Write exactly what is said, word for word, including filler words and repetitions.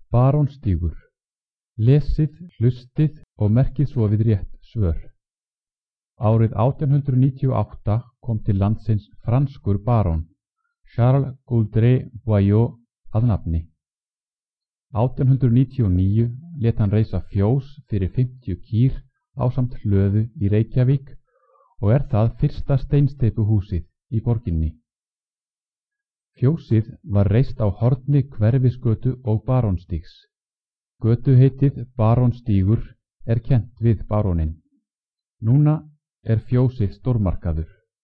Barónsstígur. Lesið, hlustið og merkið svo við rétt svör. Árið átján hundrað níutíu og átta kom til landsins franskur barón, Charles Coudray Boillot að nafni. átján hundrað níutíu og níu lét hann reisa fjós fyrir fimmtíu kýr ásamt hlöðu í Reykjavík og er það fyrsta steinsteypuhúsið í borginni. Fjósið var reist á horni Hverfisgötu og Barónsstígs. Götuheitið Barónsstígur er kennt við baróninn. Núna er fjósið stórmarkaður.